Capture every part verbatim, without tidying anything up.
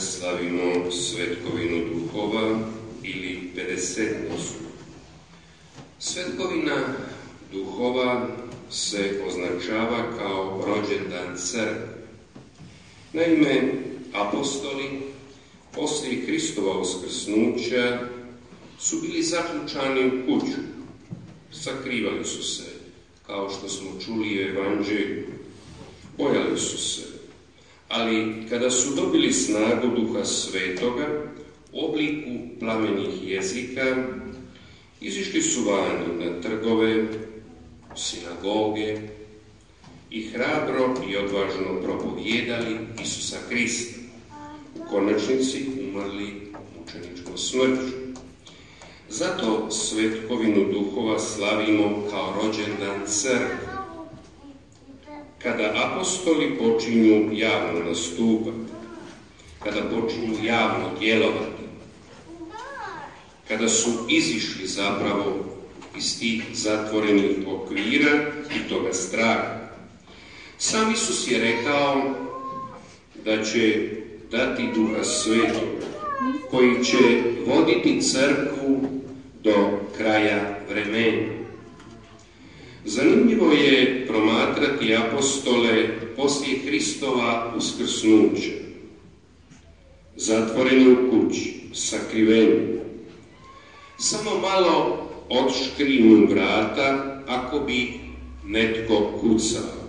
slavimo svetkovinu duhova ili pedesetnicu. Svetkovina duhova se označava kao rođendan crkve. Naime, apostoli poslije Kristova uskrsnuća su bili zaključani u kuću, sakrivali su se, kao što smo čuli u Evanđelju, bojali su se, ali kada su dobili snagu Duha Svetoga u obliku plamenih jezika, izišli su vani na trgove, sinagoge i hrabro i odvažno propovijedali Isusa Krista, u konačnici umrli mučeničkom smrću. Zato svetkovinu duhova slavimo kao rođendan crkve. Kada apostoli počinju javno nastupati, kada počinju javno djelovati, kada su izišli zapravo iz tih zatvorenih okvira i toga straha, sam Isus je rekao da će dati Duha Svetoga, koji će voditi crkvu do kraja vremena. Zanimljivo je promatrati apostole poslije Kristova uskrsnuća. Zatvoreni u kući, sakriveni. Samo malo odškrinu vrata ako bi netko kucao.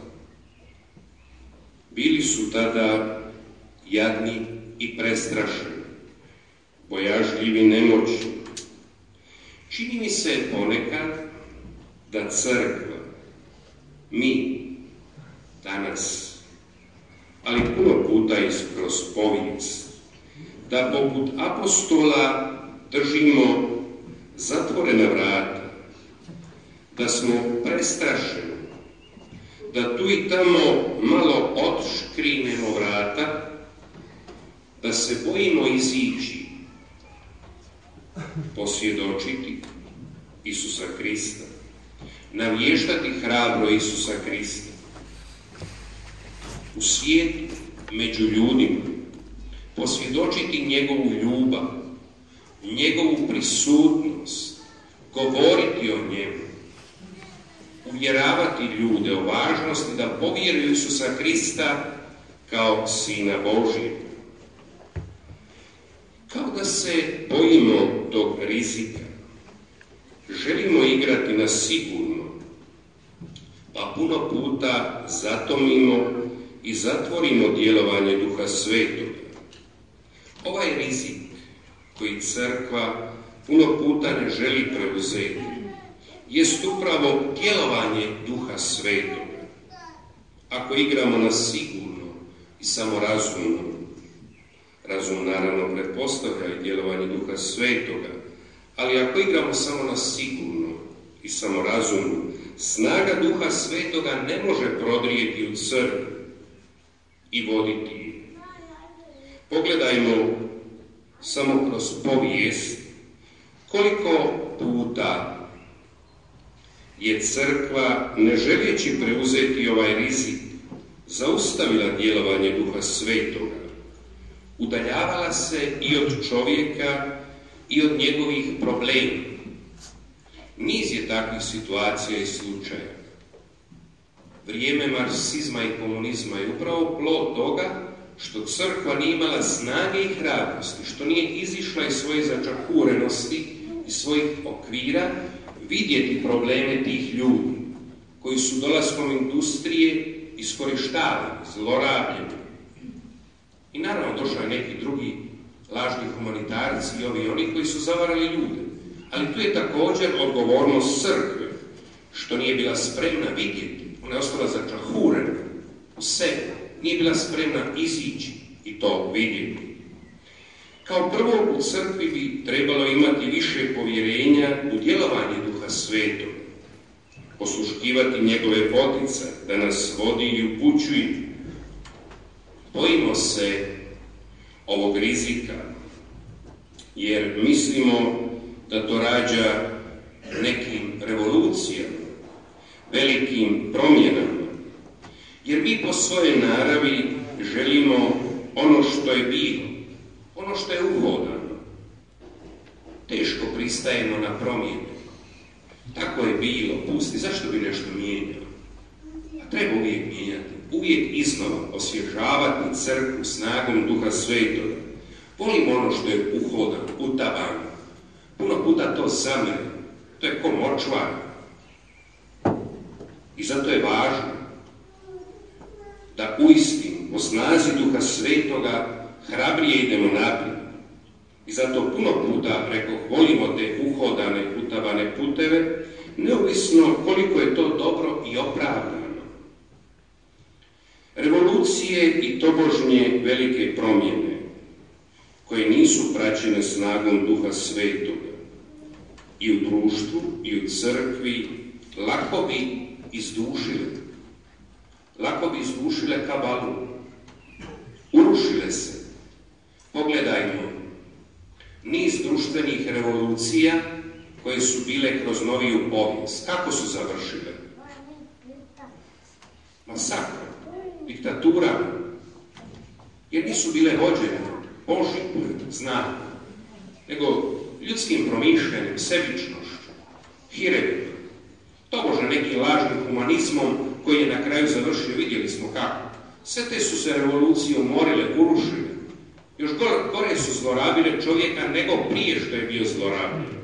Bili su tada jadni i prestrašeni, bojažljivi, nemoćni. Čini mi se ponekad da crkva, mi, danas, ali puno puta i kroz povijest, da poput apostola držimo zatvorena vrata, da smo prestrašeni, da tu i tamo malo odškrinemo vrata, da se bojimo izići, posvjedočiti Isusa Krista, navještati hrabro Isusa Krista u svijetu, među ljudima, posvjedočiti njegovu ljubav, njegovu prisutnost, govoriti o njemu, uvjeravati ljude o važnosti da povjeruju Isusa Krista kao Sina Božijeg. Kao da se bojimo tog rizika, želimo igrati na sigurno, pa puno puta zatomimo i zatvorimo djelovanje Duha Svetoga. Ovaj rizik koji crkva puno puta ne želi preuzeti jest upravo djelovanje Duha Svetoga. Ako igramo na sigurno i samorazumno, razum naravno pretpostavlja i djelovanje Duha Svetoga, ali ako igramo samo na sigurno i samorazumno, snaga Duha Svetoga ne može prodrijeti u crkvu i voditi je. Pogledajmo samo kroz povijest koliko puta je crkva, ne želeći preuzeti ovaj rizik, zaustavila djelovanje Duha Svetoga. Udaljavala se i od čovjeka i od njegovih problema. Niz je takvih situacija i slučaja. Vrijeme marksizma i komunizma je upravo plod toga što crkva nije imala snage i hrabrosti, što nije izišla iz svoje začahurenosti i svojih okvira vidjeti probleme tih ljudi koji su dolaskom industrije iskorištavani, zlorabljeni. I naravno došao je neki drugi lažni humanitarci i ovi oni koji su zavarali ljude. Ali tu je također odgovornost crkve, što nije bila spremna vidjeti. Ona je ostala začahurena u sebi, nije bila spremna izići i to vidjeti. Kao prvo, u crkvi bi trebalo imati više povjerenja u djelovanje Duha Svetoga, posluškivati njegove poticaje, da nas vodi i upućuje. Bojimo se ovog rizika, jer mislimo da to rađa nekim revolucijama, velikim promjenama, jer mi po svojoj naravi želimo ono što je bilo, ono što je uhodano, teško pristajemo na promjenu. Tako je bilo, pusti, zašto bi nešto mijenjao? A treba uvijek mijenjati, uvijek iznova osvježavati crkvu snagom Duha Svetoga. Volim ono što je uhodano, utavano. Puno puta to zamre, to je ko močvar. I zato je važno da uistinu po snazi Duha Svetoga hrabrije idemo naprijed. I zato puno puta, rekao, volimo te uhodane, utavane puteve, neovisno koliko je to dobro i opravdano. Revolucije i tobožnje velike promjene, koje nisu praćene snagom Duha Svetoga, i u društvu, i u crkvi, lako bi izdušile. Lako bi izdušile kabalu. Urušile se. Pogledajmo niz društvenih revolucija koje su bile kroz noviju povijest. Kako su završile? Masakra, diktatura, jer nisu bile vođene Božjim znakom, nego ljudskim promišljanjem, sebičnošću, hirebima, tobože nekim lažnim humanizmom koji je na kraju završio, vidjeli smo kako. Sve te su se revolucije umorile, urušile. Još gore, gore su zlorabile čovjeka nego prije što je bio zlorabljen.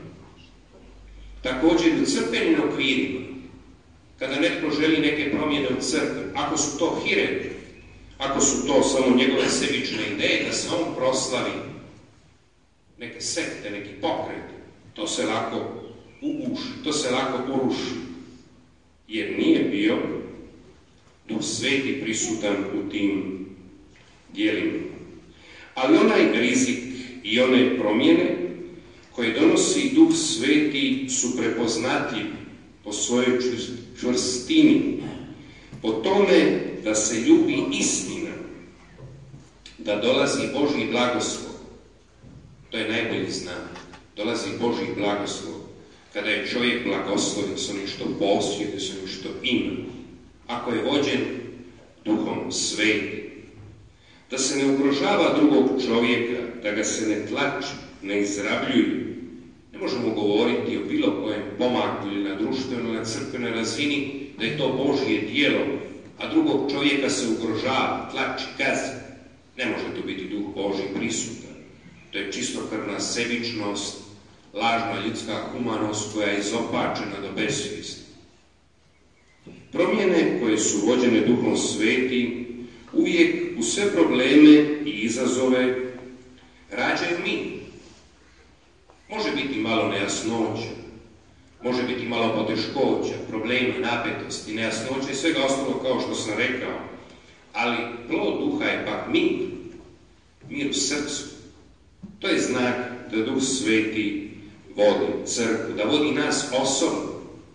Također u crkvenim okvirima, kada netko želi neke promjene u crkvi, ako su to hirebi, ako su to samo njegove sebične ideje, da se on proslavi, neke sekte, neki pokret, to se lako uguši, to se lako uruši, jer nije bio Duh Sveti prisutan u tim dijelima. Ali onaj rizik i one promjene koje donosi Duh Sveti su prepoznatljivi po svojoj čvrstini, po tome da se ljubi istina, da dolazi Božji blagoslov. To je najbolji znak. Dolazi Božji blagoslov kada je čovjek blagosloven s onim što posjeduje, s onim što ima. Ako je vođen Duhom Svetim, da se ne ugrožava drugog čovjeka, da ga se ne tlači, ne izrabljuje. Ne možemo govoriti o bilo kojem pomaku ili na društvenoj, na crkvenoj razini da je to Božje djelo, a drugog čovjeka se ugrožava, tlači, gazi. Ne može to biti Duh Božji prisutan. To je čistokrvna sebičnost, lažna ljudska humanost koja je izopačena do besvijesti. Promjene koje su vođene Duhom Svetim uvijek u sve probleme i izazove rađaju mi. Može biti malo nejasnoća, može biti malo poteškoća, problema, napetosti, nejasnoća i svega ostalo kao što sam rekao, ali plod Duha je pak mir, mir u srcu. To je znak da Duh Sveti vodi crkvu, da vodi nas osobno,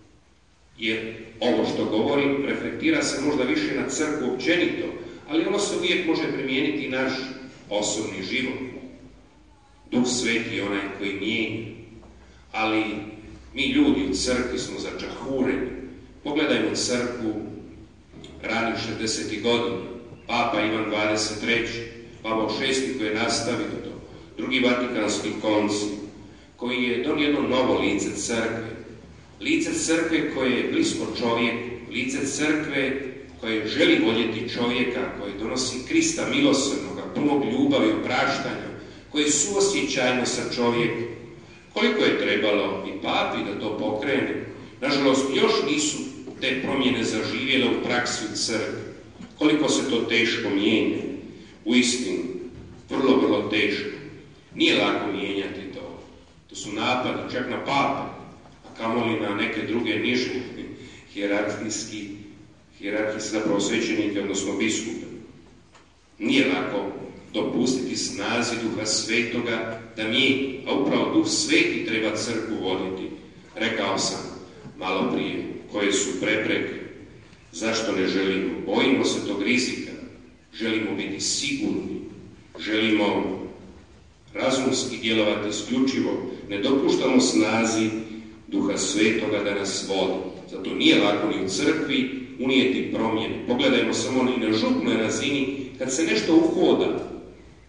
jer ovo što govorim reflektira se možda više na crkvu općenito, ali ono se uvijek može primijeniti i naš osobni život. Duh Sveti je onaj koji mijenja, ali mi ljudi u crkvi smo začahureni. Pogledajmo crkvu ranih šezdesetih godina, Papa Ivan dvadeset treći, Pavao šesti koji je nastavio to, drugi Vatikanski koncil, koji je donio jedno novo lice crkve. Lice crkve koje je blisko čovjeku, lice crkve koje želi voljeti čovjeka, koje donosi Krista milosrdnoga, punog ljubavi i opraštanja, koje je suosjećajno sa čovjekom. Koliko je trebalo i papi da to pokrene? Nažalost, još nisu te promjene zaživjele u praksi u crkvi. Koliko se to teško mijenja? Uistinu, vrlo, vrlo teško. Nije lako mijenjati to. To su napadi čak na pape, a kamoli na neke druge niže hijerarhijski, hijerarhijski zapravo svećenike, odnosno biskupe. Nije lako dopustiti snazi Duha Svetoga da mi, a upravo Duh Sveti treba crkvu voditi. Rekao sam malo prije koje su prepreke, zašto ne želimo, bojimo se tog rizika, želimo biti sigurni, želimo razumski djelovati isključivo, ne dopuštamo snazi Duha Svetoga da nas vodi. Zato nije lako ni u crkvi unijeti promjene. Pogledajmo samo i na župnoj razini, kad se nešto uhoda,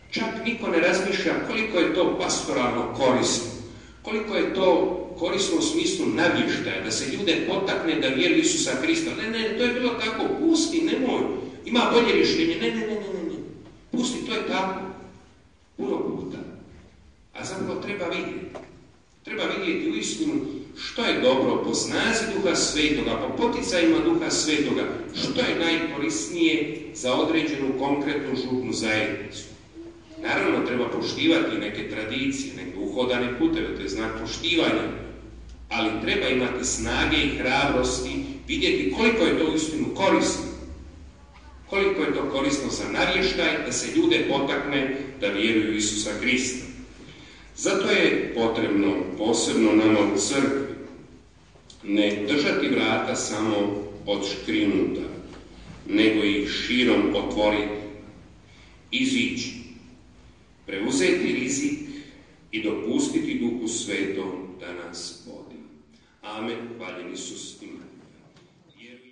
Čak niko ne razmišlja koliko je to pastoralno korisno, koliko je to korisno u smislu navještaja, da se ljude potakne da vjeruju Isusa Krista. Ne, ne, to je bilo tako, pusti, nemoj, ima bolje rješenje, ne, ne, ne, ne, ne, pusti, to je tako, puno puta. A zapravo treba vidjeti, treba vidjeti uistinu što je dobro po snazi Duha Svetoga, po poticajima Duha Svetoga, što je najkorisnije za određenu konkretnu župnu zajednicu. Naravno, treba poštivati neke tradicije, neke uhodane puteve, to je znak poštivanja, ali treba imati snage i hrabrosti, vidjeti koliko je to uistinu korisno, koliko je to korisno za navještaj, da se ljude potakne da vjeruju Isusa Krista. Zato je potrebno, posebno nama u crkvi, ne držati vrata samo odškrinuta, nego ih širom otvoriti, izići, preuzeti rizik i dopustiti Duhu Svetom da nas vodi. Amen. Hvaljen Isus ima.